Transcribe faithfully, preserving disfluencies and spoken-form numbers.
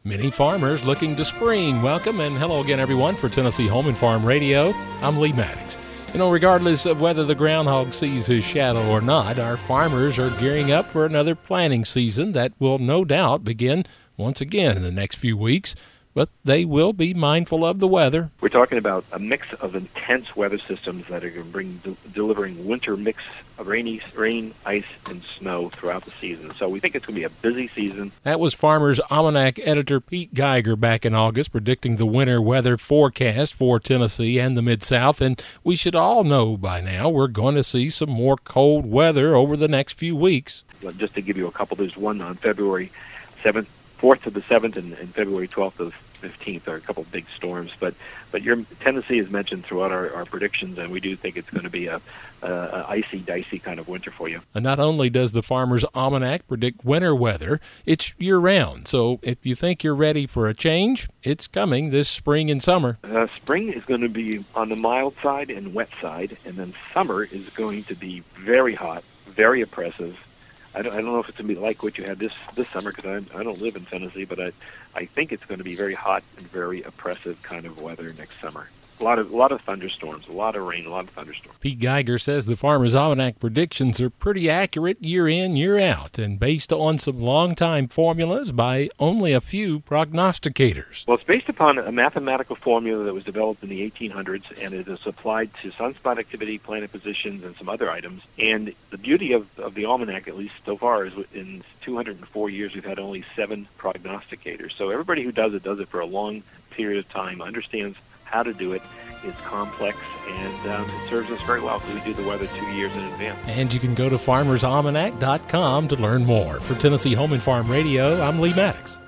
Many farmers looking to spring. Welcome and hello again, everyone, for Tennessee Home and Farm Radio. I'm Lee Maddox. You know, regardless of whether the groundhog sees his shadow or not, our farmers are gearing up for another planting season that will no doubt begin once again in the next few weeks. But they will be mindful of the weather. We're talking about a mix of intense weather systems that are going to bring de- delivering winter mix of rainy rain, ice, and snow throughout the season. So we think it's going to be a busy season. That was Farmer's Almanac editor Pete Geiger back in August predicting the winter weather forecast for Tennessee and the Mid-South. And we should all know by now we're going to see some more cold weather over the next few weeks. Just to give you a couple, there's one on February seventh, fourth to the seventh, and, and February twelfth to the fifteenth. There are a couple of big storms, but but your Tennessee is mentioned throughout our, our predictions, and we do think it's going to be a, a, a icy, dicey kind of winter for you. And not only does the Farmer's Almanac predict winter weather, it's year-round. So if you think you're ready for a change, it's coming this spring and summer. Uh, spring is going to be on the mild side and wet side, and then summer is going to be very hot, very oppressive. I don't, I don't know if it's going to be like what you had this, this summer, because I, I don't live in Tennessee, but I, I think it's going to be very hot and very oppressive kind of weather next summer. A lot of a lot of thunderstorms, a lot of rain, a lot of thunderstorms. Pete Geiger says the Farmer's Almanac predictions are pretty accurate year in, year out, and based on some long-time formulas by only a few prognosticators. Well, it's based upon a mathematical formula that was developed in the eighteen hundreds, and it is applied to sunspot activity, planet positions, and some other items. And the beauty of, of the almanac, at least so far, is in two hundred four years we've had only seven prognosticators. So everybody who does it does it for a long period of time, understands how to do it. It's complex, and um, it serves us very well because we do the weather two years in advance. And you can go to farmers almanac dot com to learn more. For Tennessee Home and Farm Radio, I'm Lee Maddox.